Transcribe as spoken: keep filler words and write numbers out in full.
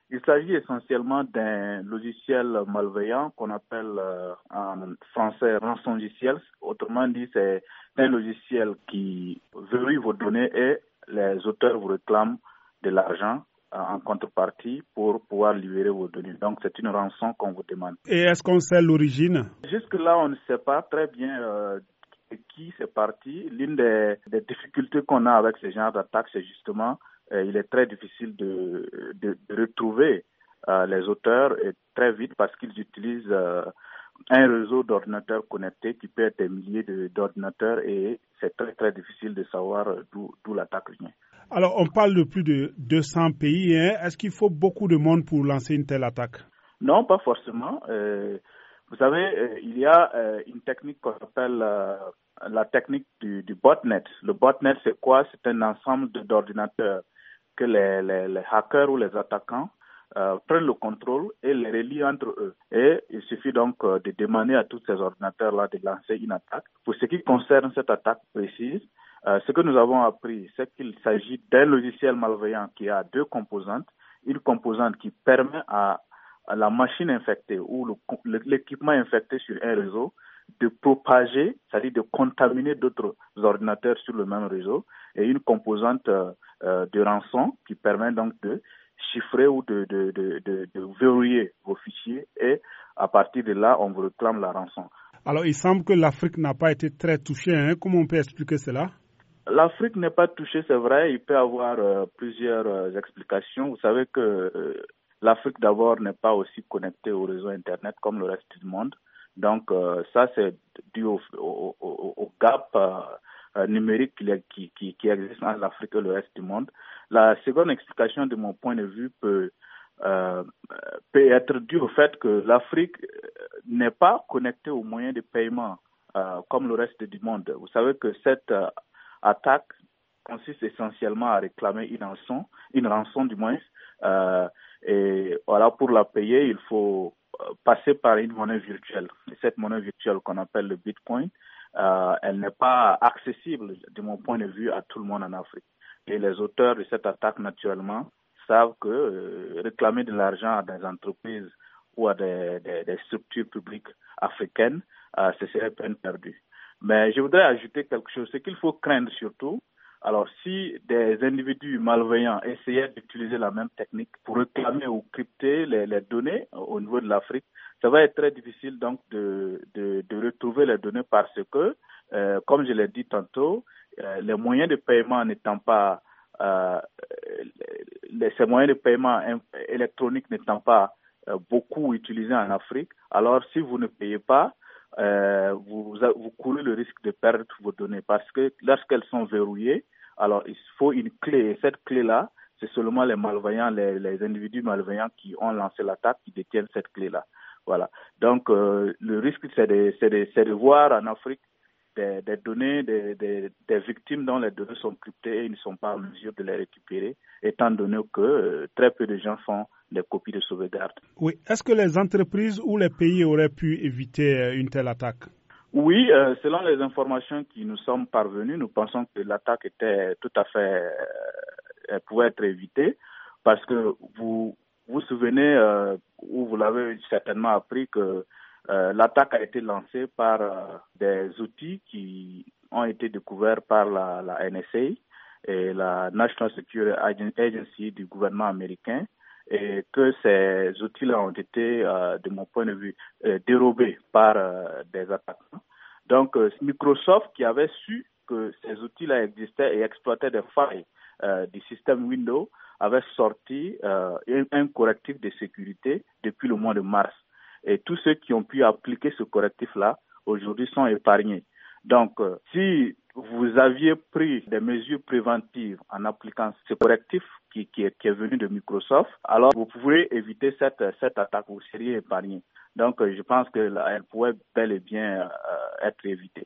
Il s'agit essentiellement d'un logiciel malveillant qu'on appelle euh, en français rançongiciel. Autrement dit, c'est un logiciel qui verrouille vos données et les auteurs vous réclament de l'argent euh, en contrepartie pour pouvoir libérer vos données. Donc, c'est une rançon qu'on vous demande. Et est-ce qu'on sait l'origine? Jusque-là, on ne sait pas très bien euh, de qui c'est parti. L'une des, des difficultés qu'on a avec ce genre d'attaque, c'est justement euh, il est très difficile de, de, de retrouver euh, les auteurs et très vite parce qu'ils utilisent euh, un réseau d'ordinateurs connectés qui peut être des milliers de, d'ordinateurs et c'est très très difficile de savoir d'où, d'où l'attaque vient. Alors, on parle de plus de deux cents pays. Hein. Est-ce qu'il faut beaucoup de monde pour lancer une telle attaque? Non, pas forcément. Euh, vous savez, euh, il y a euh, une technique qu'on appelle euh, la technique du, du botnet. Le botnet, c'est quoi? C'est un ensemble de, d'ordinateurs que les, les, les hackers ou les attaquants euh, prennent le contrôle et les relient entre eux. Et il suffit donc euh, de demander à tous ces ordinateurs-là de lancer une attaque. Pour ce qui concerne cette attaque précise, euh, ce que nous avons appris, c'est qu'il s'agit d'un logiciel malveillant qui a deux composantes. Une composante qui permet à à la machine infectée ou le, l'équipement infecté sur un réseau de propager, c'est-à-dire de contaminer d'autres ordinateurs sur le même réseau, et une composante euh, de rançon qui permet donc de chiffrer ou de, de, de, de, de verrouiller vos fichiers, et à partir de là, on vous réclame la rançon. Alors, il semble que l'Afrique n'a pas été très touchée. Hein? Comment on peut expliquer cela? L'Afrique n'est pas touchée, c'est vrai. Il peut y avoir euh, plusieurs euh, explications. Vous savez que euh, l'Afrique, d'abord, n'est pas aussi connectée au réseau Internet comme le reste du monde. Donc, euh, ça, c'est dû au, au, au, au gap euh, numérique qui, qui, qui existe entre l'Afrique et le reste du monde. La seconde explication, de mon point de vue, peut, euh, peut être due au fait que l'Afrique n'est pas connectée aux moyens de paiement euh, comme le reste du monde. Vous savez que cette euh, attaque consiste essentiellement à réclamer une rançon, une rançon du moins, euh, et voilà, pour la payer, il faut passer par une monnaie virtuelle. Et cette monnaie virtuelle qu'on appelle le Bitcoin, euh, elle n'est pas accessible, de mon point de vue, à tout le monde en Afrique. Et les auteurs de cette attaque, naturellement, savent que euh, réclamer de l'argent à des entreprises ou à des, des, des structures publiques africaines, euh, ce serait peine perdue. Mais je voudrais ajouter quelque chose. Ce qu'il faut craindre surtout, alors si des individus malveillants essayaient d'utiliser la même technique pour réclamer ou crypter les, les données au niveau de l'Afrique, ça va être très difficile donc de, de, de retrouver les données parce que, euh, comme je l'ai dit tantôt, euh, les moyens de paiement n'étant pas, euh, les, ces moyens de paiement électroniques n'étant pas euh, beaucoup utilisés en Afrique, alors si vous ne payez pas, Euh, vous, vous courez le risque de perdre vos données parce que lorsqu'elles sont verrouillées, alors il faut une clé et cette clé-là, c'est seulement les malveillants, les, les individus malveillants qui ont lancé l'attaque qui détiennent cette clé-là. Voilà. Donc euh, le risque, c'est de, c'est, de, c'est de voir en Afrique des, des données des, des, des victimes dont les données sont cryptées et ils ne sont pas en mesure de les récupérer, étant donné que euh, très peu de gens font des copies de sauvegarde. Oui. Est-ce que les entreprises ou les pays auraient pu éviter une telle attaque? Oui, euh, selon les informations qui nous sont parvenues, nous pensons que l'attaque était tout à fait, euh, elle pouvait être évitée parce que vous vous souvenez, euh, ou vous l'avez certainement appris que euh, l'attaque a été lancée par euh, des outils qui ont été découverts par la, la N S A et la National Security Agency du gouvernement américain, et que ces outils-là ont été, euh, de mon point de vue, euh, dérobés par euh, des attaquants. Donc, euh, Microsoft, qui avait su que ces outils-là existaient et exploitaient des failles euh, du système Windows, avait sorti euh, un, un correctif de sécurité depuis le mois de mars. Et tous ceux qui ont pu appliquer ce correctif-là, aujourd'hui, sont épargnés. Donc, euh, si vous aviez pris des mesures préventives en appliquant ce correctif qui, qui, est, qui est venu de Microsoft, alors vous pouvez éviter cette, cette attaque, vous seriez épargné. Donc, je pense qu'elle pourrait bel et bien euh, être évitée.